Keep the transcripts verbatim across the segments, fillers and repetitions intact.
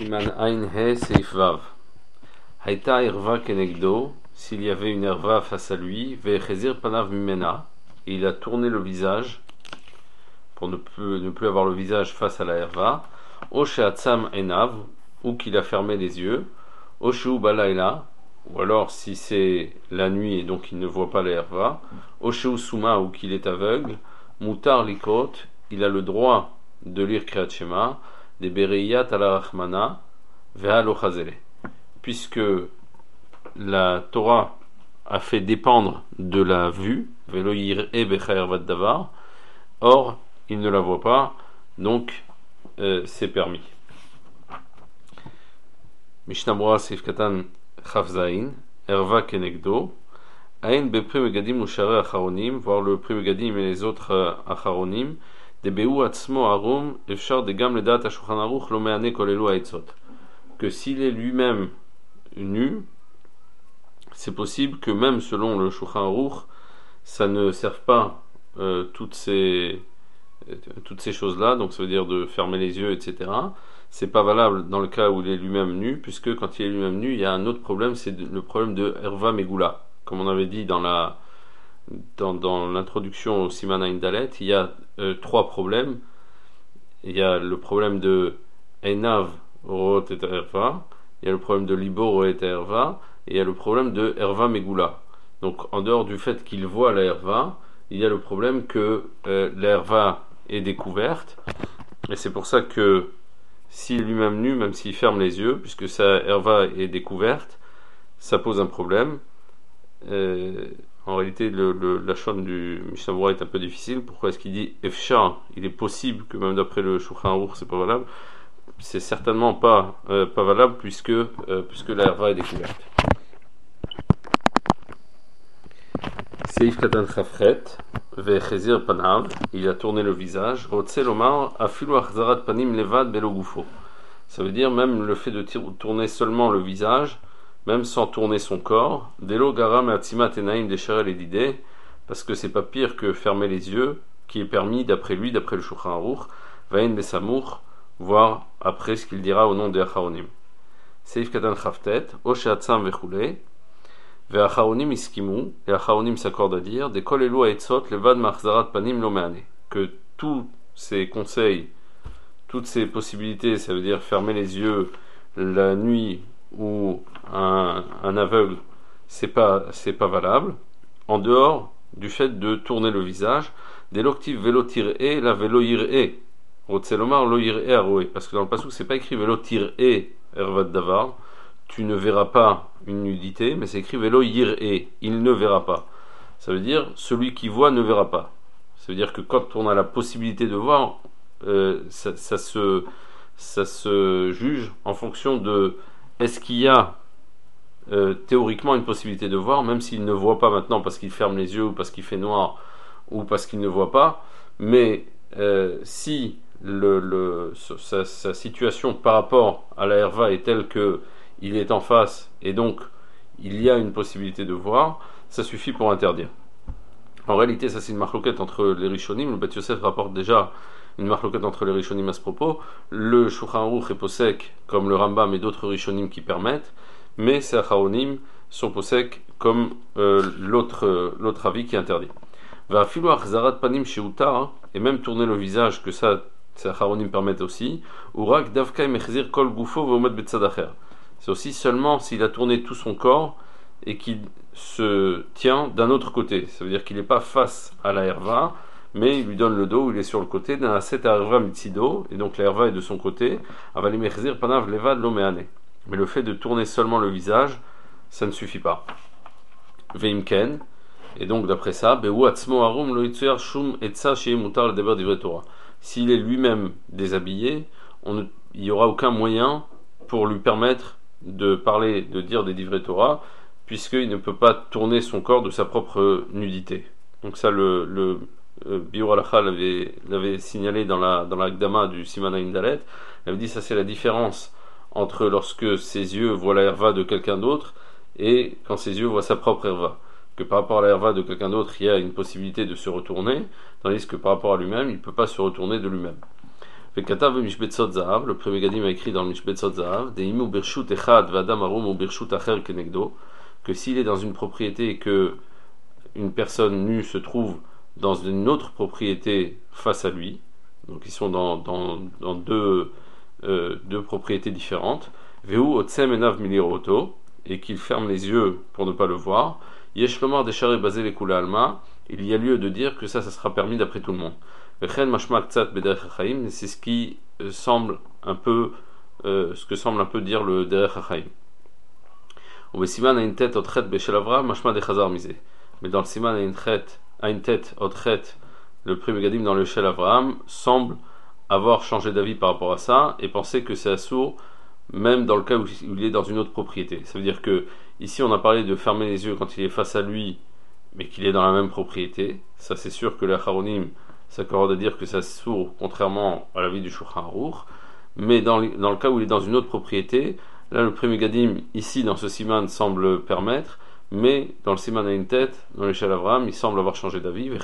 Siman Ain He Seif Vav. Haïta Erva Kenegdo, s'il y avait une Erva face à lui, Vechezir Panav Mimena, et il a tourné le visage, pour ne plus, ne plus avoir le visage face à la Erva, Osheatzam Enav, ou qu'il a fermé les yeux, Oshu Balaila, ou alors si c'est la nuit et donc il ne voit pas la Erva, Oshu Suma, ou qu'il est aveugle, Mutar Likot, il a le droit de lire Kriyat Shema, des Bereiyat ala Rachmana, Veha lo Chazele. Puisque la Torah a fait dépendre de la vue, Velo yir'e becha ervat davar, or il ne la voit pas, donc euh, c'est permis. Mishnah Berurah Seif Katan Chaf Zayin, Erva Kenegdo, Ain bepre megadim ushare acharonim, voir le pre megadim et les autres euh, acharonim, de Be'u atzmo arum, efshar de gam ledat ashulchan aruch lo me'ane kolelu ha'etzot. Que s'il est lui-même nu, c'est possible que même selon le Shulchan Aruch, ça ne serve pas euh, toutes ces euh, toutes ces choses-là, donc ça veut dire de fermer les yeux, et cetera. C'est pas valable dans le cas où il est lui-même nu, puisque quand il est lui-même nu, il y a un autre problème, c'est le problème de Erva Megula. Comme on avait dit dans la dans, dans l'introduction au Siman Ain Dalet, il y a euh, trois problèmes. Il y a le problème de Enav Root et Erva, il y a le problème de Libo Root et Erva, et il y a le problème de Erva Megula. Donc en dehors du fait qu'il voit la Erva, il y a le problème que euh, la Erva est découverte, et c'est pour ça que s'il est lui-même nu, même s'il ferme les yeux, puisque sa Erva est découverte, ça pose un problème. Euh, en réalité, le, le, la chaîne du Mishnah Berurah est un peu difficile. Pourquoi est-ce qu'il dit Efshar? Il est possible que même d'après le Shulchan Aruch, c'est pas valable. C'est certainement pas, euh, pas valable puisque, euh, puisque la Erva est découverte. Seif Katan Chafret, Vechezir Panav, il a tourné le visage. Rotse Lomar, Afilu Achzarat Panim Levad Belo Gufo. Ça veut dire même le fait de tourner seulement le visage, même sans tourner son corps, Delo Garam et Atzimat Enaim Desherel et Didé, parce que c'est pas pire que fermer les yeux, qui est permis d'après lui, d'après le Shulchan Aruch, Vain Besamour, voir après ce qu'il dira au nom des Acharonim. Seif Katan Chaftet, Osheatzam Vechule, Ve Acharonim Iskimu, et Acharonim s'accordent à dire, De Kol Elu Haetzot Levad Machzarat Panim Lo Me'ane, que tous ces conseils, toutes ces possibilités, ça veut dire fermer les yeux la nuit ou un, un aveugle, c'est pas, c'est pas valable, en dehors du fait de tourner le visage, des loctifs velotir e la veloir e, rotselomar loir e aroe, parce que dans le passage c'est pas écrit velotir e ervat davar, tu ne verras pas une nudité, mais c'est écrit veloir e, il ne verra pas. Ça veut dire celui qui voit ne verra pas. Ça veut dire que quand on a la possibilité de voir, euh, ça, ça se ça se juge en fonction de est-ce qu'il y a euh, théoriquement une possibilité de voir, même s'il ne voit pas maintenant parce qu'il ferme les yeux ou parce qu'il fait noir ou parce qu'il ne voit pas, mais euh, si le, le, sa, sa situation par rapport à la Erva est telle que il est en face et donc il y a une possibilité de voir, ça suffit pour interdire. En réalité, ça c'est une marloquette entre les Rishonim. Le Beth Yosef rapporte déjà une marloquette entre les Rishonim à ce propos. Le Shulchan Aruch est posek comme le Rambam et d'autres Rishonim qui permettent, mais ces Acharonim sont posek comme euh, l'autre, euh, l'autre avis qui interdit. Va filu achzarat panim sheutar, et même tourner le visage, que ça, ces Acharonim permettent aussi. Urak davkai mechzir kol gufo ve'omed betzad acher. C'est aussi seulement s'il a tourné tout son corps et qu'il se tient d'un autre côté. Ça veut dire qu'il n'est pas face à la Erva, mais il lui donne le dos, il est sur le côté d'un aset Erva mitzido, et donc la Erva est de son côté. Avali mechzir panav levad lo me'ane. Mais le fait de tourner seulement le visage, ça ne suffit pas. Veimken, et donc d'après ça, Be'u atzmo arum lo yitzuyer shum etza shei mutar ledaber divrei Torah. S'il est lui-même déshabillé, on ne, il n'y aura aucun moyen pour lui permettre de parler, de dire des divrei Torah, puisqu'il ne peut pas tourner son corps de sa propre nudité. Donc ça, le, le euh, Biur Halacha l'avait, l'avait signalé dans la dans la Gdama du Siman Ain Dalet. Il avait dit ça c'est la différence entre lorsque ses yeux voient la Erva de quelqu'un d'autre et quand ses yeux voient sa propre Erva. Que par rapport à la Erva de quelqu'un d'autre, il y a une possibilité de se retourner, tandis que par rapport à lui-même, il ne peut pas se retourner de lui-même. Vekatav Mishbetzot Zahav, le premier Gadim a écrit dans le Mishbetzot Zahav, Deimu Birshut Echad Vadam Arum ou Birshut Acher Kenegdo, que s'il est dans une propriété et que une personne nue se trouve dans une autre propriété face à lui, donc ils sont dans, dans, dans deux, euh, deux propriétés différentes, Veu Otsem Enav Miliroto, et qu'il ferme les yeux pour ne pas le voir, Yesh Lomar Deshare Basé les Kula Alma, il y a lieu de dire que ça, ça sera permis d'après tout le monde. Vechen Mashma Ktsat Bederech HaChaim, c'est ce qui semble un peu, euh, ce que semble un peu dire le Derech HaChaim. Ou Siman a une tête au trait Beshel Avram, Mashma de Chazar Misé. Mais dans le Siman a une tête, a une tête au trait, le premier Gadim dans le Shel Avraham semble avoir changé d'avis par rapport à ça et penser que c'est assourd même dans le cas où il est dans une autre propriété. Ça veut dire que ici on a parlé de fermer les yeux quand il est face à lui mais qu'il est dans la même propriété. Ça c'est sûr que les Acharonim s'accordent à dire que c'est assourd contrairement à l'avis du Shulchan Aruch. Mais dans, dans le cas où il est dans une autre propriété, là le premier Gadim ici dans ce Siman semble permettre, mais dans le Siman à une tête, dans l'échelle Avraham, il semble avoir changé d'avis. De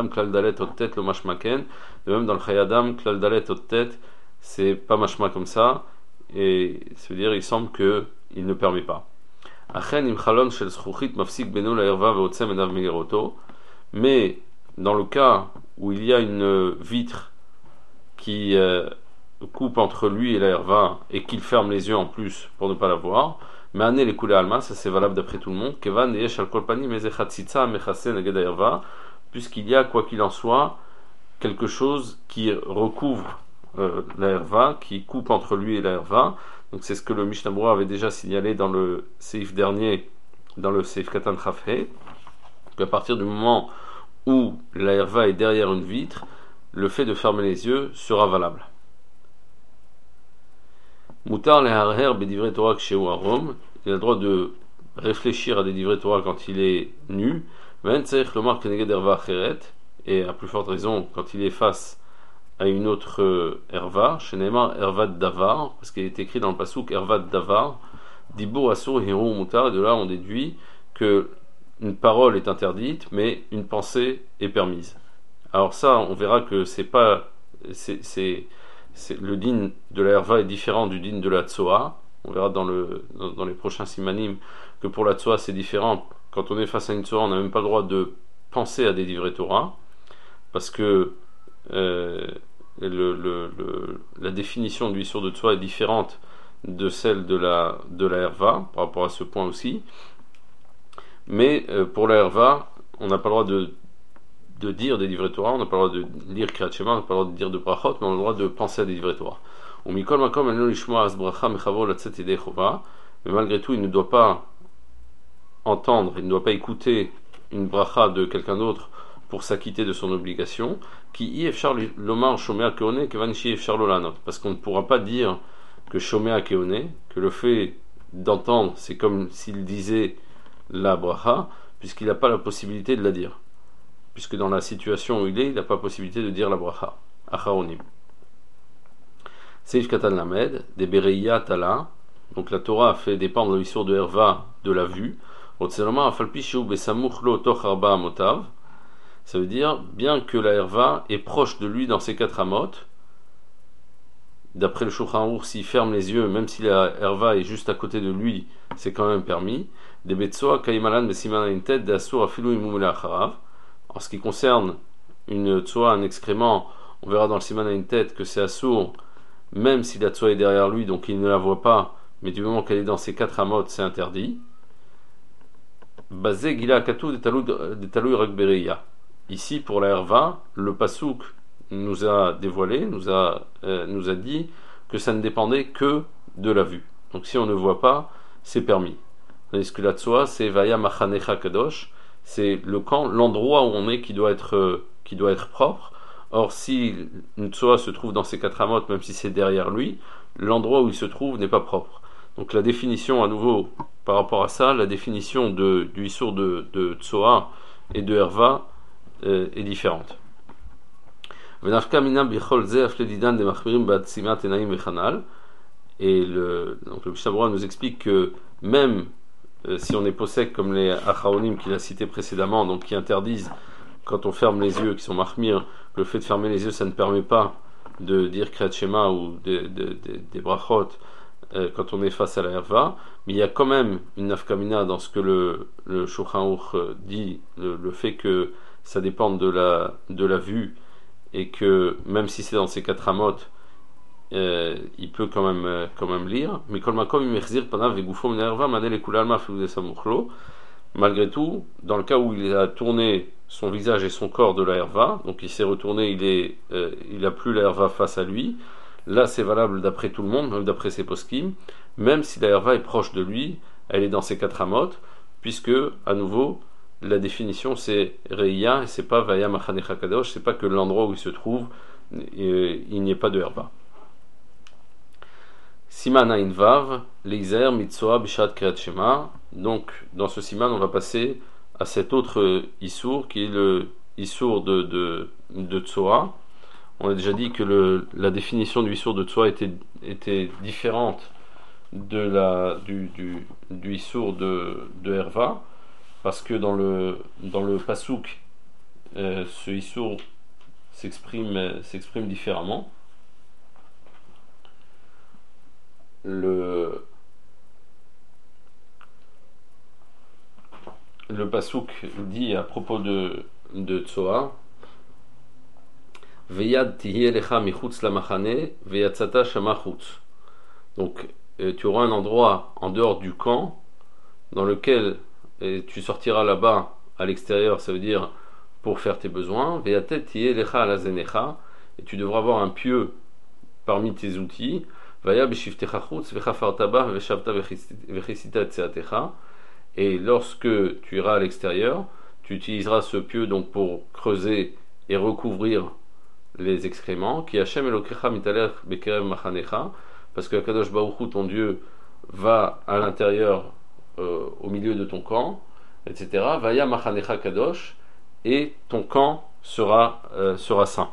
même, dans le Chayadam, Klal Dalet Ot Tet, c'est pas mashma comme ça, et ça veut dire il semble qu'il ne permet pas. Mais dans le cas où il y a une vitre qui euh, coupe entre lui et la herva et qu'il ferme les yeux en plus pour ne pas la voir, mais année les coulées alma, ça c'est valable d'après tout le monde, kevan yesh al kol panim ezechatzitza mechase neged herva, puisqu'il y a quoi qu'il en soit quelque chose qui recouvre euh, la herva, qui coupe entre lui et la herva. Donc c'est ce que le Mishnah Berurah avait déjà signalé dans le seif dernier, dans le seif katan chafhe, qu'à partir du moment où la herva est derrière une vitre, le fait de fermer les yeux sera valable. Moutar leharher bedivrei Torah kshehu arom, il a le droit de réfléchir à des divrei Torah quand il est nu, ven tzarich lomar keneged herva acheret, et à plus forte raison quand il est face à une autre euh, herva, sheneemar hervat davar, parce qu'il est écrit dans le pasuk hervat davar, dibur asur hiru mutar, et de là on déduit que une parole est interdite, mais une pensée est permise. Alors ça, on verra que c'est pas, c'est, c'est C'est, le din de la herva est différent du din de la tsoa. On verra dans, le, dans, dans les prochains simanim que pour la tsoa c'est différent. Quand on est face à une tsoa, on n'a même pas le droit de penser à des divrei Torah, parce que euh, le, le, le, la définition du issur de tsoa est différente de celle de la, de la herva, par rapport à ce point aussi. Mais euh, pour la herva, on n'a pas le droit de de dire des divrei Torah, on n'a pas le droit de lire Kriyat Shema, on n'a pas le droit de dire de brachot, mais on a le droit de penser à des divrei Torah. Mais malgré tout, il ne doit pas entendre, il ne doit pas écouter une bracha de quelqu'un d'autre pour s'acquitter de son obligation, parce qu'on ne pourra pas dire que Shomea Keone, que le fait d'entendre, c'est comme s'il disait la bracha, puisqu'il n'a pas la possibilité de la dire. Puisque dans la situation où il est, il n'a pas possibilité de dire la bracha. Acharonim. Seif Katan Lamed, des Bereya Tala, donc la Torah a fait dépendre l'issur de Herva de la vue. Ça veut dire, bien que la Herva est proche de lui dans ses quatre amot, d'après le Shulchan Aruch, s'il ferme les yeux, même si la Herva est juste à côté de lui, c'est quand même permis. Des Betsoa Kaimalan Besiman Intet, de Asur Afilu Imumule Acharav. En ce qui concerne une tsoa, un excrément, on verra dans le siman à une tête que c'est assourd, même si la tsoa est derrière lui, donc il ne la voit pas, mais du moment qu'elle est dans ses quatre amot, c'est interdit. Basé Gila Katou de Talou Rakbereya. Ici, pour la herva, le pasouk nous a dévoilé, nous a, euh, nous a dit que ça ne dépendait que de la vue. Donc si on ne voit pas, c'est permis. Tandis que la tsoa, c'est Vaya Machanecha Kadosh, c'est le camp, l'endroit où on est qui doit être, euh, qui doit être propre. Or, si une tsoa se trouve dans ses quatre amot, même si c'est derrière lui, l'endroit où il se trouve n'est pas propre. Donc la définition, à nouveau, par rapport à ça, la définition de, du issur de, de tsoa et de herva euh, est différente. Et le, donc le Mishnah Berurah nous explique que même Euh, si on est possède comme les Acharonim qu'il a cités précédemment, donc qui interdisent quand on ferme les yeux, qui sont marmir, le fait de fermer les yeux ça ne permet pas de dire Kriyat Shema ou de, de, de, des brachot euh, quand on est face à la herva, mais il y a quand même une nafkamina dans ce que le, le Shulchan Aruch dit, le, le fait que ça dépend de la, de la vue, et que même si c'est dans ces quatre amotes, euh, il peut quand même, euh, quand même lire. Mais kol makom imechzir panav vegufo min herva manel ekulalma filu de samuchlo. Malgré tout, dans le cas où il a tourné son visage et son corps de la herva, donc il s'est retourné, il est, euh, il a plus la herva face à lui. Là, c'est valable d'après tout le monde, même d'après ses poskim, même si la herva est proche de lui, elle est dans ses quatre amotes, puisque à nouveau la définition c'est Reya, et c'est pas Vaya Machanecha Kadosh, c'est pas que l'endroit où il se trouve, euh, il n'y ait pas de herva. Siman Ain Vav, Leizer Mitzoa Bishat Kriyat Shema. Donc, dans ce siman, on va passer à cet autre Issour qui est le Issour de, de, de Tzoa. On a déjà dit que le, la définition du Issour de Tzoa était, était différente de la, du, du, du Issour de, de Herva, parce que dans le, dans le Pasouk, euh, ce Issour s'exprime, s'exprime différemment. Le, le Pasouk dit à propos de, de Tzoa, Veyad tiye lecha michutz la machane, veyatzata shama chutz. Donc, euh, tu auras un endroit en dehors du camp dans lequel euh, tu sortiras là-bas à l'extérieur, ça veut dire pour faire tes besoins. Veyatet tiye lecha ala zenecha, et tu devras avoir un pieu parmi tes outils. Vaya b'shiftecha chutz vechafartaba veshavta vechisita etzeatecha. Et lorsque tu iras à l'extérieur, tu utiliseras ce pieu donc pour creuser et recouvrir les excréments, qui Hashem Elokecha mitalech bekerev machanecha, parce que Kadosh Baruch Hu, ton Dieu, va à l'intérieur, euh, au milieu de ton camp, et cetera. Vaya machanecha kadosh, et ton camp sera, euh, sera saint.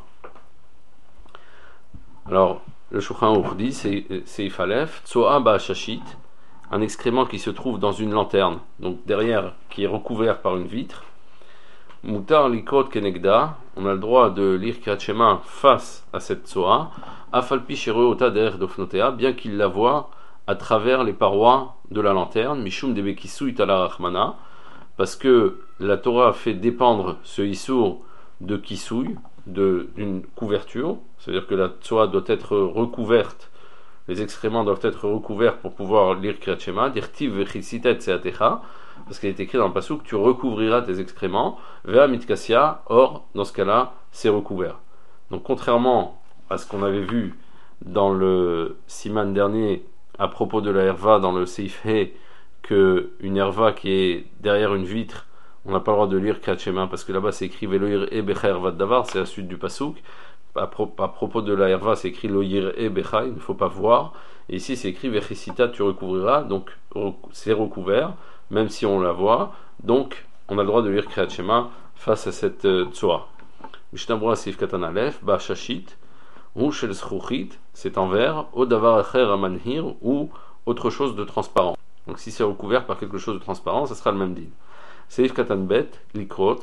Alors, le Shulchan Aruch dit, c'est Seif Aleph, Tzoa ba'ashashit, un excrément qui se trouve dans une lanterne, donc derrière, qui est recouvert par une vitre. Mutar likrot kenegda, on a le droit de lire Kriyat Shema face à cette Tzoa, afalpi shereota derech dofnotea, bien qu'il la voit à travers les parois de la lanterne, mishum debekisu itala rachmana, parce que la Torah fait dépendre ce issour de kisouy, d'une couverture, c'est-à-dire que la Tzoa doit être recouverte, les excréments doivent être recouverts pour pouvoir lire Kriyat Shema, dirtiv vechisita etzeatecha, parce qu'il est écrit dans le pasuk, tu recouvriras tes excréments, vea mitkassia, or, dans ce cas-là, c'est recouvert. Donc, contrairement à ce qu'on avait vu dans le siman dernier, à propos de la herva, dans le seif he, que une herva qui est derrière une vitre, on n'a pas le droit de lire Kriyat Shema, parce que là-bas c'est écrit veloir e becha hervat davar, c'est la suite du pasuk. À, pro- à propos de la herva, c'est écrit loir e becha, il ne faut pas voir. Et ici c'est écrit vechisita, tu recouvriras, donc c'est recouvert, même si on la voit, donc on a le droit de lire Kriyat Shema face à cette euh, Tzoa. Mishnah Berurah Seif Katan Aleph, Ba Shashit, ou Shel Zchuchit, c'est en verre, O Davar Acher Amanhir, ou autre chose de transparent. Donc si c'est recouvert par quelque chose de transparent, ça sera le même din. Seif Katan Bet, Likrot,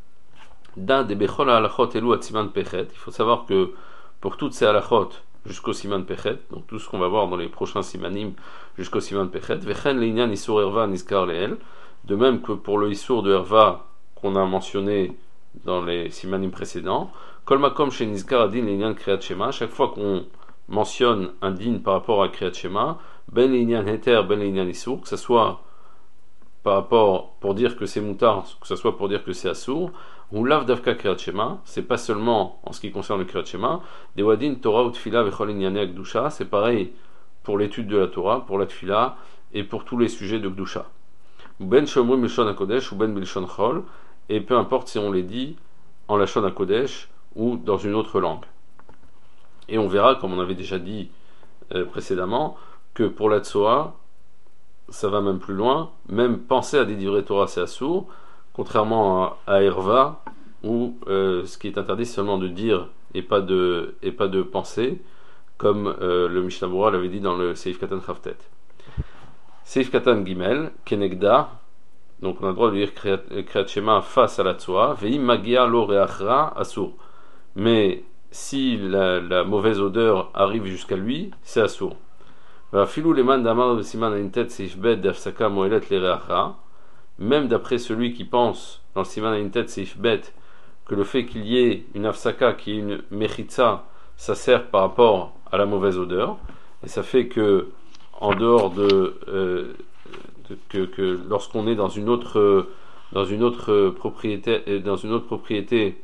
Da de Bechol Halachot Elu Atziman Pechet. Il faut savoir que pour toutes ces halachot, jusqu'au Siman Pechet, donc tout ce qu'on va voir dans les prochains Simanim jusqu'au Siman Pechet, Vechen Leinyan Isur Herva Nizkar Leel, de même que pour le Isur de Herva qu'on a mentionné dans les Simanim précédents, Kol Makom She Nizkar Adin Leinyan Kriyat Shema, chaque fois qu'on mentionne un din par rapport à Kriyat Shema, Ben Leinyan Heter, Ben Leinyan Isur, que ce soit par rapport pour dire que c'est moutar, que ce soit pour dire que c'est assour, ou lav davka Kriyat Shema, c'est pas seulement en ce qui concerne le Kriyat Shema, des wadin Torah ou Tfila vechol inyane Gdusha, c'est pareil pour l'étude de la Torah, pour la Tfila et pour tous les sujets de Gdusha. Ou ben shomrim b'lshon hakodesh ou ben b'lshon chol, et peu importe si on les dit en lashon hakodesh ou dans une autre langue. Et on verra, comme on avait déjà dit euh, précédemment, que pour la Tzoa, ça va même plus loin, même penser à des divrei Torah c'est assour, contrairement à, à Herva, où euh, ce qui est interdit c'est seulement de dire et pas de, et pas de penser, comme euh, le Mishnah Berurah l'avait dit dans le Seif Katan Chavtet. Seif Katan Gimel, Kenegda, donc on a le droit de lire Kriyat Shema face à la Tzoa, Veim Magia Lo Reachra Asur. Mais si la, la mauvaise odeur arrive jusqu'à lui, c'est assourd. Filou les man d'amar de siman aïntet seif bet d'afsaka moelet les reachra. Même d'après celui qui pense dans le siman aïntet seif bet que le fait qu'il y ait une afsaka qui est une mechitza, ça sert par rapport à la mauvaise odeur, et ça fait que en dehors de, euh, de que, que lorsqu'on est dans une autre dans une autre propriété dans une autre propriété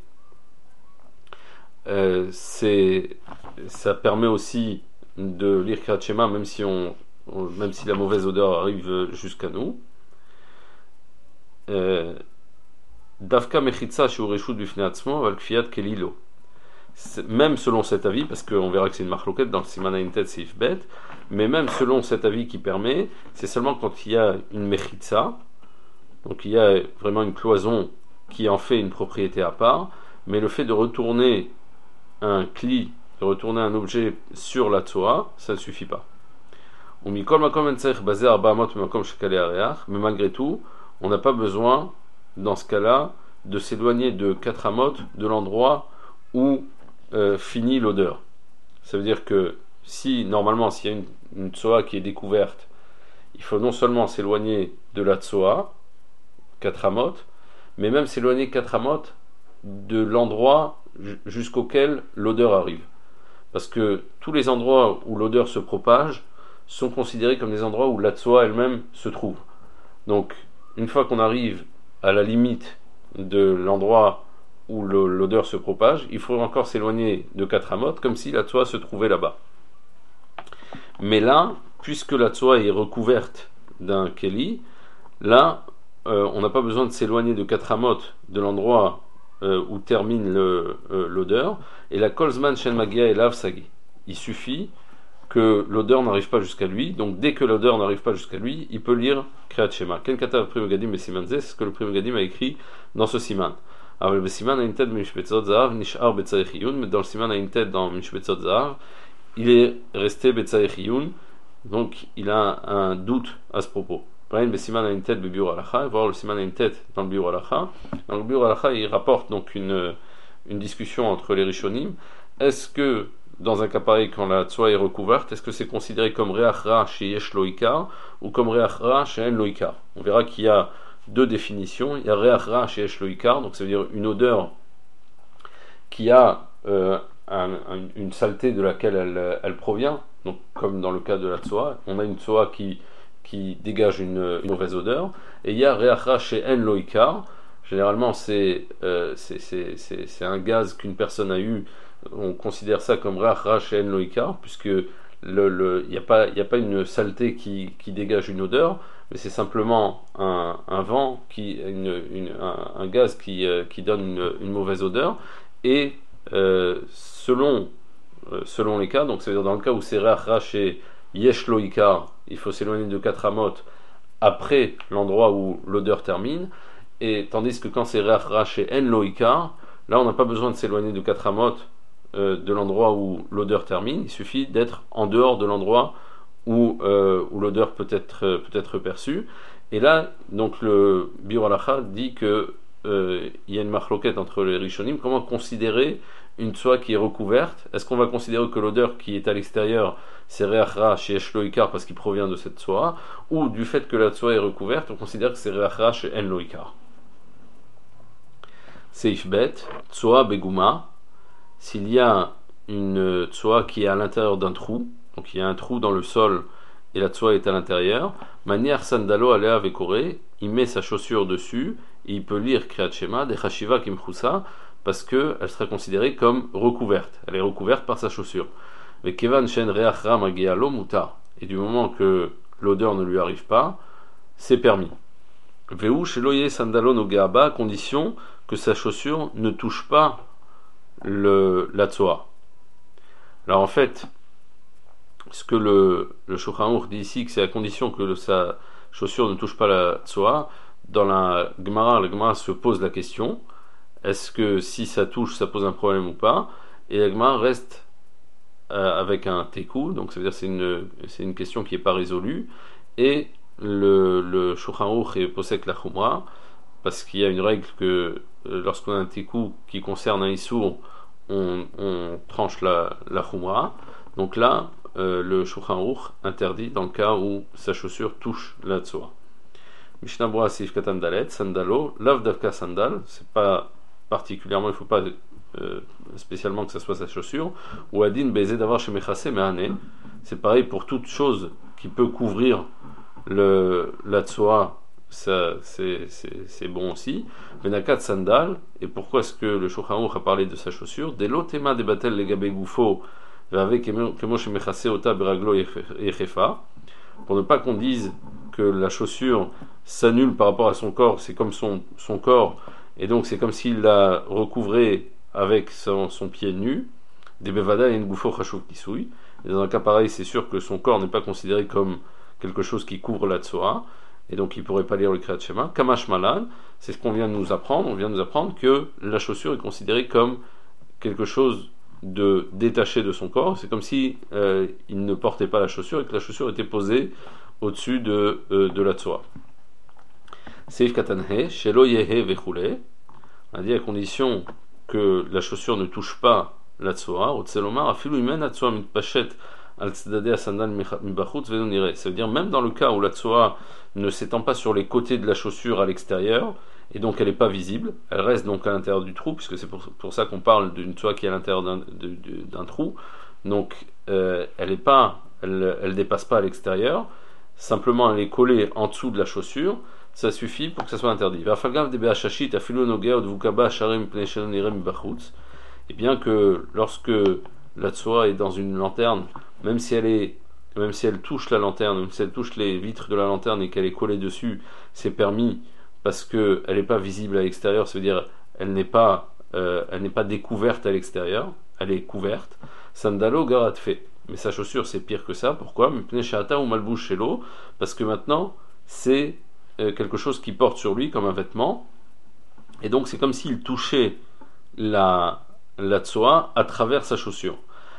euh, c'est ça permet aussi de lire Kriyat Shema même si on, on même si la mauvaise odeur arrive jusqu'à nous. Davka mechitza shu reshut bifnei atzmo val kfiyat kelilo. Même selon cet avis, parce qu'on verra que c'est une marloquette dans le Siman Aïntet Seif Bet, mais même selon cet avis qui permet, c'est seulement quand il y a une mechitza, donc il y a vraiment une cloison qui en fait une propriété à part, mais le fait de retourner un kli, de retourner un objet sur la tsoa, ça ne suffit pas. Mais malgré tout, on n'a pas besoin, dans ce cas-là, de s'éloigner de quatre amot de l'endroit où euh, finit l'odeur. Ça veut dire que si, normalement, s'il y a une, une tsoa qui est découverte, il faut non seulement s'éloigner de la tsoa, quatre amot, mais même s'éloigner quatre amot de l'endroit jusqu'auquel l'odeur arrive. Parce que tous les endroits où l'odeur se propage sont considérés comme des endroits où la tsoa elle-même se trouve. Donc, une fois qu'on arrive à la limite de l'endroit où le, l'odeur se propage, il faut encore s'éloigner de quatre amot, comme si la tsoa se trouvait là-bas. Mais là, puisque la tsoa est recouverte d'un keli, là, euh, on n'a pas besoin de s'éloigner de quatre amot de l'endroit euh, où termine le, euh, l'odeur, et la kolzman shen magia et lav sagi. Il suffit que l'odeur n'arrive pas jusqu'à lui, donc dès que l'odeur n'arrive pas jusqu'à lui, il peut lire Kriyat Shema. Ken katav Pri Megadim besiman zeh, c'est ce que le Pri Megadim a écrit dans ce siman. Aval besiman aïntet mishbetzot zahav nishar betzarech iyun, mais dans le siman aïntet dans mishbetzot zahav, il est resté betzarech iyun, donc il a un doute à ce propos. Brain besiman aïntet bebiur alacha, voir le siman aïntet dans le biur alacha. Dans le biur alacha, il rapporte donc une une discussion entre les rishonim. Est-ce que dans un cas pareil, quand la tsoa est recouverte, est-ce que c'est considéré comme Reach Ra chez Yesh Loïkar ou comme Reach Ra chez En Loïkar? On verra qu'il y a deux définitions. Il y a Reach Ra chez Yesh Loïkar, donc ça veut dire une odeur qui a euh, un, un, une saleté de laquelle elle, elle provient. Donc, comme dans le cas de la tsoa, on a une tsoa qui, qui dégage une, une mauvaise odeur. Et il y a Reach Ra chez En Loïkar. Généralement, c'est, euh, c'est, c'est, c'est, c'est un gaz qu'une personne a eu. On considère ça comme Reach Ra chez En Loïkar, puisque il n'y a, a pas une saleté qui, qui dégage une odeur, mais c'est simplement un, un vent, qui, une, une, un, un gaz qui, euh, qui donne une, une mauvaise odeur. Et euh, selon, euh, selon les cas, donc ça veut dire dans le cas où c'est Reach Ra chez Yesh Loïkar, il faut s'éloigner de quatre amot après l'endroit où l'odeur termine, et tandis que quand c'est Reach Ra chez En Loïkar, là on n'a pas besoin de s'éloigner de quatre amot de l'endroit où l'odeur termine, il suffit d'être en dehors de l'endroit où, euh, où l'odeur peut être, peut être perçue. Et là, donc le Biur Halacha dit que euh, il y a une marloquette entre les Rishonim. Comment considérer une tsoa qui est recouverte? Est-ce qu'on va considérer que l'odeur qui est à l'extérieur c'est Reach Ra chez Yesh Loïkar parce qu'il provient de cette tsoa, ou du fait que la tsoa est recouverte, on considère que c'est Reach Ra chez En Loïkar? Seif Bet, tsoa beguma. S'il y a une tsoa qui est à l'intérieur d'un trou, donc il y a un trou dans le sol et la tsoa est à l'intérieur, manière sandalo alea vekore, il met sa chaussure dessus et il peut lire Kriyat Shema de chashiva kimchusa parce qu'elle sera considérée comme recouverte. Elle est recouverte par sa chaussure. Mais kevan shen reach ra magia lo mutar. Et du moment que l'odeur ne lui arrive pas, c'est permis. Veu sheloye sandalo nogeaba, à condition que sa chaussure ne touche pas le, la tsoa. Alors en fait, ce que le, le Shulchan Aruch dit ici, que c'est à condition que le, sa chaussure ne touche pas la tsoa, dans la Gemara, la Gemara se pose la question, est-ce que si ça touche, ça pose un problème ou pas? Et la Gemara reste euh, avec un tekou, donc ça veut dire que c'est une, c'est une question qui n'est pas résolue, et le, le Shulchan Aruch est posek la Chumra, parce qu'il y a une règle que lorsqu'on a un tekou qui concerne un issour, on, on tranche la, la Khumra. Donc là, euh, le Shulchan Aruch interdit dans le cas où sa chaussure touche la Tsoa. Mishnah Berurah Seif Katan Dalet, Sandalo, Lav Davka Sandal, c'est pas particulièrement, il ne faut pas euh, spécialement que ça soit sa chaussure, ou Adin Beze Davar Shemechase Mehane, c'est pareil pour toute chose qui peut couvrir le, la Tsoa, ça, c'est, c'est, c'est bon aussi. Venakat Sandal, et pourquoi est-ce que le Shulchan Aruch a parlé de sa chaussure? Delo Tema de Batel Legabe Gufo, avec Kemo Shemechase Ota Beraglo Yechefa, pour ne pas qu'on dise que la chaussure s'annule par rapport à son corps, c'est comme son, son corps, et donc c'est comme s'il l'a recouvré avec son, son pied nu, des bevada et une gouffo chashuv kisui. Et dans un cas pareil, c'est sûr que son corps n'est pas considéré comme quelque chose qui couvre la tsoa, et donc il ne pourrait pas lire le Kriyat Shema. Kamash malad, c'est ce qu'on vient de nous apprendre, on vient de nous apprendre que la chaussure est considérée comme quelque chose de détaché de son corps, c'est comme si euh, il ne portait pas la chaussure et que la chaussure était posée au-dessus de, euh, de la tsoa. Seif katanhe, shelo yehe vechule, on a dit à condition que la chaussure ne touche pas la tsoa, otselomar, afilu imen la tsoa mitpachet al tzedade asandal mibachutz venon ire. Ça veut dire même dans le cas où la tsoa ne s'étend pas sur les côtés de la chaussure à l'extérieur, et donc elle n'est pas visible, elle reste donc à l'intérieur du trou, puisque c'est pour, pour ça qu'on parle d'une tsoa qui est à l'intérieur d'un, de, de, d'un trou, donc euh, elle est pas, elle, elle dépasse pas à l'extérieur, simplement elle est collée en dessous de la chaussure, ça suffit pour que ça soit interdit. Et bien que lorsque la tsoa est dans une lanterne, même si elle est, même si elle touche la lanterne, même si elle touche les vitres de la lanterne et qu'elle est collée dessus, c'est permis parce qu'elle n'est pas visible à l'extérieur, ça veut dire elle n'est pas, euh, elle n'est pas découverte à l'extérieur, elle est couverte. Sandalo garat fait. Mais sa chaussure c'est pire que ça. Pourquoi? Parce que maintenant c'est euh, quelque chose qui porte sur lui comme un vêtement, et donc c'est comme s'il touchait la la tsoa à travers sa chaussure.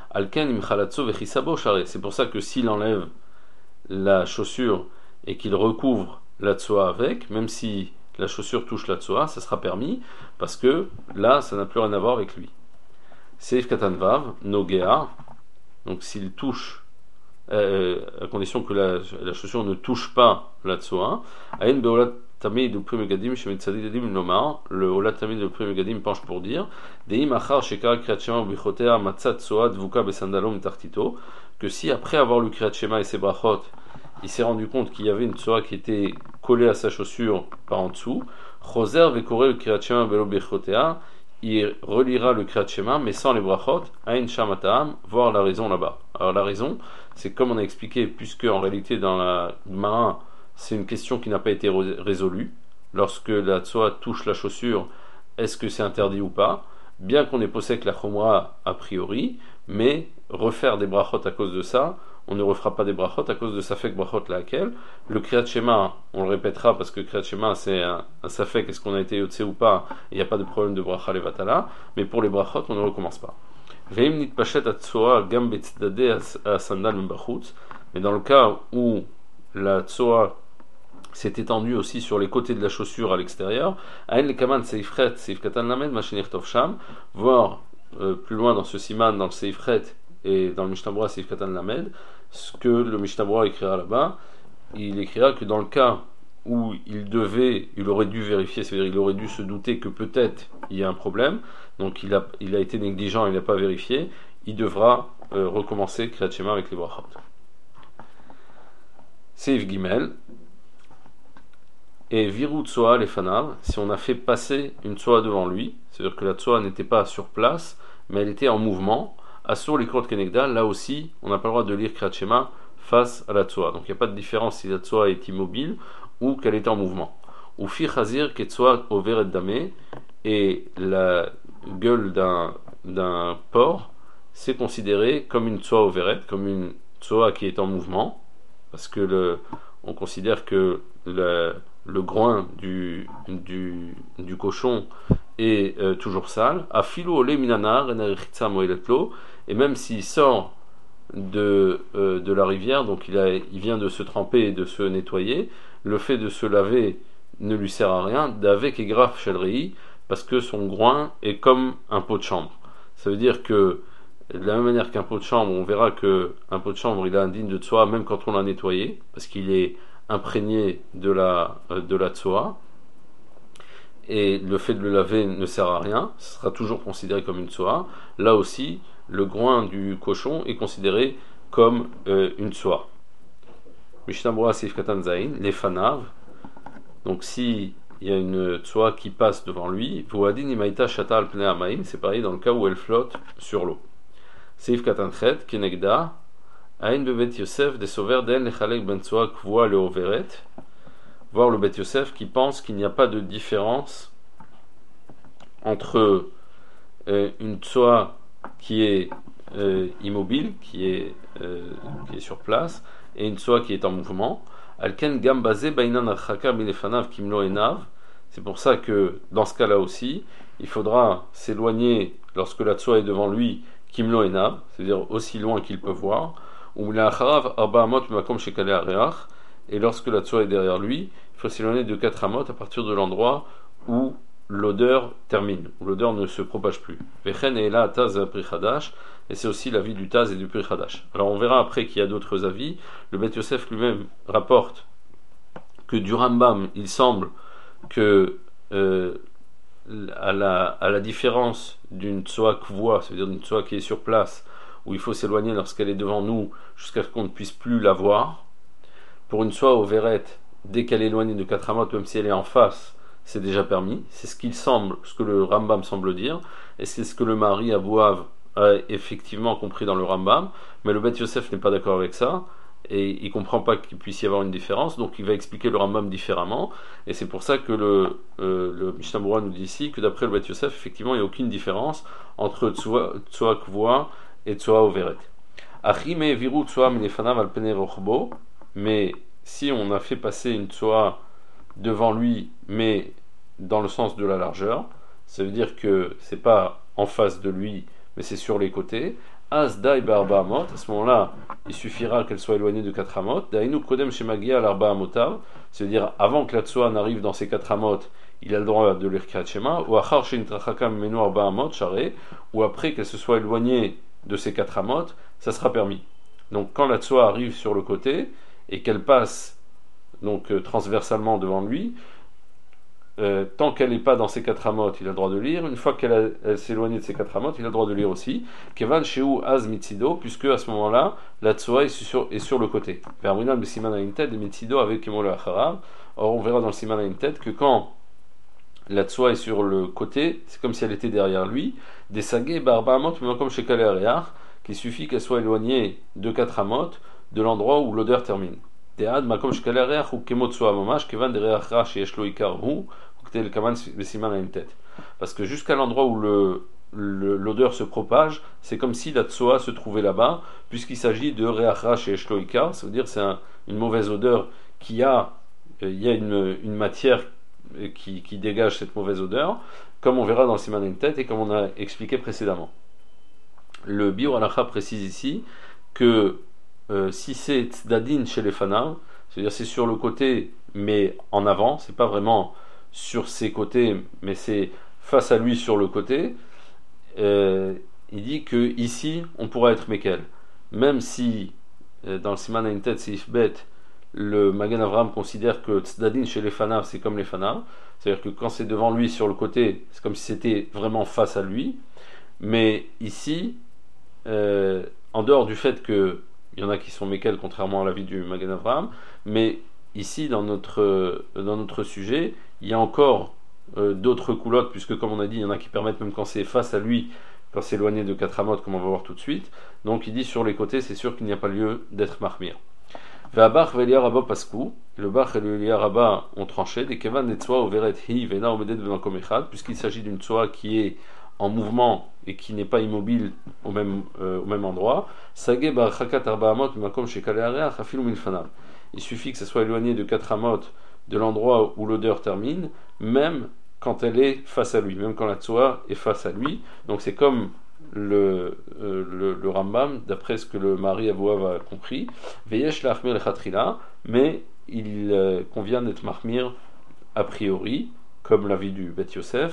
C'est pour ça que s'il enlève la chaussure et qu'il recouvre la tsoa avec, même si la chaussure touche la tsoa, ça sera permis, parce que là, ça n'a plus rien à voir avec lui. Seif katan vav, nogea, donc s'il touche, euh, à condition que la, la chaussure ne touche pas la tsoa, aïn beolat tamid du premier gadim, chez Metzadidim Lomar, le olat tamid du premier gadim penche pour dire, deim achar shekara kriyat shema ubichotea matzat tsoa dvuka besandalom tartito, que si après avoir lu kriyat shema et ses brachot, il s'est rendu compte qu'il y avait une tsoa qui était collée à sa chaussure par en dessous, choser vekoré le kriyat shema belo bechotea, il relira le kriyat shema mais sans les brachot, ain shamatam, voir la raison là-bas. Alors la raison, c'est comme on a expliqué, puisque en réalité dans la Gemara, c'est une question qui n'a pas été résolue. Lorsque la tsoa touche la chaussure, est-ce que c'est interdit ou pas? Bien qu'on ait posé que la chomra a priori, mais refaire des brachot à cause de ça, on ne refera pas des brachot à cause de safek brachot laquelle. Le kriyat shema, on le répétera parce que kriyat shema c'est un, un safek, est-ce qu'on a été yotse ou pas, il n'y a pas de problème de bracha levatala, mais pour les brachot on ne recommence pas. Mais dans le cas où la tsoa s'est étendue aussi sur les côtés de la chaussure à l'extérieur, voir euh, plus loin dans ce siman, dans le seifret et dans le Mishnah Berurah Seif Katan Lamed, ce que le Mishnah Berurah écrira là-bas, il écrira que dans le cas où il devait, il aurait dû vérifier, c'est-à-dire il aurait dû se douter que peut-être il y a un problème, donc il a, il a été négligent, il n'a pas vérifié, il devra euh, recommencer Kriyat Shema avec les brachot. Seif Gimel, et viru tsoa lefanav, si on a fait passer une tsoa devant lui, c'est-à-dire que la tsoa n'était pas sur place, mais elle était en mouvement, assur likrot kenegda, là aussi, on n'a pas le droit de lire Kriyat Shema face à la tsoa. Donc il n'y a pas de différence si la tsoa est immobile ou qu'elle est en mouvement. Ou fi chazir ke tsoa over et damé, et la gueule d'un, d'un porc, c'est considéré comme une tsoa overet, comme une tsoa qui est en mouvement, parce que le, on considère que le, le groin du, du, du cochon est euh, toujours sale. Afilu ole minanar enarichitza moeletlo, et même s'il sort de, euh, de la rivière, donc il, a, il vient de se tremper et de se nettoyer, le fait de se laver ne lui sert à rien, d'avec et grave shelrei, parce que son groin est comme un pot de chambre. Ça veut dire que, de la même manière qu'un pot de chambre, on verra qu'un pot de chambre, il a un digne de tsoa même quand on l'a nettoyé, parce qu'il est imprégné de la, de la tsoa, et le fait de le laver ne sert à rien, ce sera toujours considéré comme une tsoa. Là aussi, le groin du cochon est considéré comme euh, une tsoa. Mishnah Berurah Seif Katan Zayin, les fanav, donc si il y a une tsoa qui passe devant lui, Vuadin Imaita Shata al Pnei Amaim, c'est pareil dans le cas où elle flotte sur l'eau. Seif Katan Chet, Kenegda, Ain Bebet Yosef, des sauveurs d'En Lechalek Ben Tsoa Kvoa le Overet, voir le Bet Yosef qui pense qu'il n'y a pas de différence entre euh, une tsoa qui est euh, immobile, qui est, euh, qui est sur place, et une tsoa qui est en mouvement. Alken Gambaze Bainan Archaka Milefanav Kimlo Enav. C'est pour ça que dans ce cas-là aussi, il faudra s'éloigner lorsque la tsoa est devant lui, Kimlo Enav, c'est-à-dire aussi loin qu'il peut voir. Ou Milacharav Arba Amot Makom Shekale Areach. Et lorsque la tsoa est derrière lui, il faut s'éloigner de quatre amot à partir de l'endroit où l'odeur termine, où l'odeur ne se propage plus. Vechen et là Taz Pri Chadash, et c'est aussi l'avis du Taz et du Pri Chadash. Alors on verra après qu'il y a d'autres avis. Le Bet Yosef lui-même rapporte que du Rambam, il semble que euh, à, la, à la différence d'une tsoa kvoa, c'est-à-dire d'une tsoa qui est sur place, où il faut s'éloigner lorsqu'elle est devant nous jusqu'à ce qu'on ne puisse plus la voir, pour une tsoa au véret, dès qu'elle est éloignée de quatre amot, même si elle est en face, c'est déjà permis. C'est ce qu'il semble, ce que le Rambam semble dire, et c'est ce que le mari Abou Av a effectivement compris dans le Rambam, mais le Bet Yosef n'est pas d'accord avec ça, et il ne comprend pas qu'il puisse y avoir une différence, donc il va expliquer le Rambam différemment, et c'est pour ça que le, euh, le Mishnah Berurah nous dit ici que d'après le Bet Yosef, effectivement, il n'y a aucune différence entre Tsoa Kvoa et Tsoa Overet. Achime viru Tsoa Milefanav al Pene Rochbo, mais si on a fait passer une tsoa devant lui, mais dans le sens de la largeur, ça veut dire que c'est pas en face de lui, mais c'est sur les côtés. As dai barba amot, à ce moment-là, il suffira qu'elle soit éloignée de quatre amot. Dainu kodem shemagia l'arba amotav, c'est-à-dire avant que la tsoa n'arrive dans ces quatre amot, il a le droit de lire Kriyat Shema, ou achar shintrachakam menu arba amot charé, ou après qu'elle se soit éloignée de ces quatre amot, ça sera permis. Donc quand la tsoa arrive sur le côté et qu'elle passe donc euh, transversalement devant lui, euh, tant qu'elle n'est pas dans ses quatre amot, il a le droit de lire. Une fois qu'elle elle s'est éloignée de ses quatre amot, il a le droit de lire aussi. Kevan sheu az mitzido, puisque à ce moment-là, la tsoa est sur, est sur le côté. Verminal besiman haintet de mitzido avec kemolo acharav. Or, on verra dans le siman haintet que quand la tsoa est sur le côté, c'est comme si elle était derrière lui. Des sagé barba amot, mais comme chez Kalé Areach, qu'il suffit qu'elle soit éloignée de quatre amot de l'endroit où l'odeur termine. Parce que jusqu'à l'endroit où le, le, l'odeur se propage, c'est comme si la tsoa se trouvait là-bas, puisqu'il s'agit de reachra chez Eshloika, ça veut dire que c'est un, une mauvaise odeur qui a, euh, il y a une, une matière qui, qui dégage cette mauvaise odeur, comme on verra dans le Siman Entet et comme on a expliqué précédemment. Le Biur Halacha précise ici que Euh, si c'est tzadin chez les fanav, c'est-à-dire c'est sur le côté mais en avant, c'est pas vraiment sur ses côtés mais c'est face à lui sur le côté, euh, il dit que ici on pourra être mekel, même si euh, dans le siman haintet seif bet le Magen Avraham considère que tzadin chez les fanav c'est comme les fanav, c'est-à-dire que quand c'est devant lui sur le côté c'est comme si c'était vraiment face à lui, mais ici euh, en dehors du fait que il y en a qui sont méquels contrairement à l'avis du Magen Avraham, mais ici dans notre, dans notre sujet il y a encore euh, d'autres coulottes, puisque comme on a dit il y en a qui permettent même quand c'est face à lui, quand c'est éloigné de quatre amot comme on va voir tout de suite, donc il dit sur les côtés c'est sûr qu'il n'y a pas lieu d'être marmir. Ve'abach ve'Eliya Rabba pasku, le Bach et le Eliya Rabba ont tranché, des kevan et tsoa overet hi vena omedet benakom echad, puisqu'il s'agit d'une tsoa qui est en mouvement et qui n'est pas immobile au même, euh, au même endroit. Sagé bar chakat arba amot makom shekale areach afilu milfanav. Il suffit que ça soit éloigné de quatre amot de l'endroit où l'odeur termine, même quand elle est face à lui, même quand la tsoa est face à lui. Donc c'est comme le, euh, le, le Rambam, d'après ce que le mari Abou Av a compris. Veyesh lachmir lechatrila, mais il euh, convient d'être marmir a priori, comme l'avis du Bet Yosef,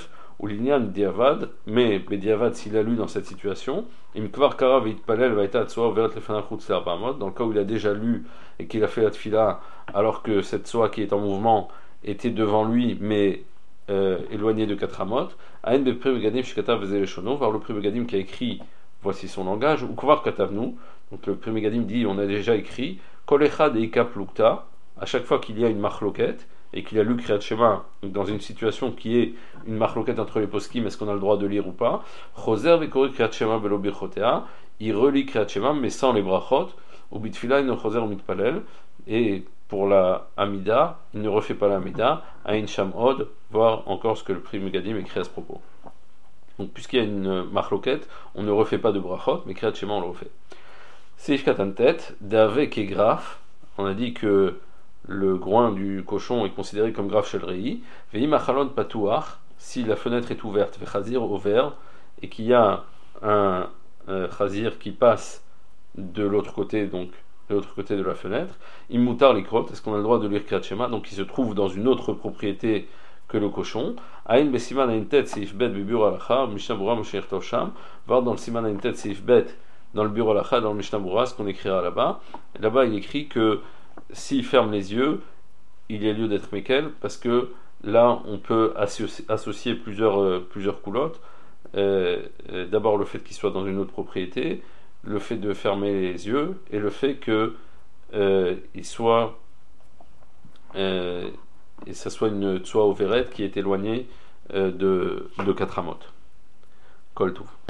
ou l'ignan diavad, mais bediavad s'il a lu dans cette situation, im kvar kara veitpalel vaita tsoa overet lefanach chutz le'arba amot, dans le cas où il a déjà lu et qu'il a fait la tfila alors que cette tsoa qui est en mouvement était devant lui mais euh, éloigné de quatre amot, aïn bepri begadim shkatav vezeleshono, voir le pri begadim qui a écrit voici son langage, ou kvar katavnu, donc le pri begadim dit on a déjà écrit kol echad eika plukta, à chaque fois qu'il y a une marloquette et qu'il a lu Kriyat Shema dans une situation qui est une marloquette entre les poskim, est-ce qu'on a le droit de lire ou pas, choser vekori Kriyat Shema velo birchotea, il relit Kriyat Shema mais sans les brachot, ou bitfila il ne choser ou mitpalel, et pour la Amida, il ne refait pas la Amida, Aïn Sham Od, voir encore ce que le Pri Megadim écrit à ce propos. Donc puisqu'il y a une marloquette, on ne refait pas de brachot, mais Kriyat Shema on le refait. Seif Katantet, Dave Kegraf, on a dit que le groin du cochon est considéré comme grave chez le rei. Veim achalon patouach, si la fenêtre est ouverte, vechazir ouvert, et qu'il y a un euh, chazir qui passe de l'autre côté, donc de l'autre côté de la fenêtre, immutar likrot, est-ce qu'on a le droit de lire Kriyat Shema, donc il se trouve dans une autre propriété que le cochon. Aïn besiman aïn tet seif bet bebur alacha, mishnah bura mosheir tosham, voir dans le siman aïn tet seif bet, dans le bureau alacha, dans le mishnah bura, ce qu'on écrira là-bas. Là-bas il écrit que s'il ferme les yeux, il y a lieu d'être mékel, parce que là, on peut associer, associer plusieurs, euh, plusieurs coulottes. Euh, euh, d'abord, le fait qu'il soit dans une autre propriété, le fait de fermer les yeux, et le fait que euh, il soit, euh, et ça soit une tsoa overet qui est éloignée euh, de, de quatre amot. Kol touv.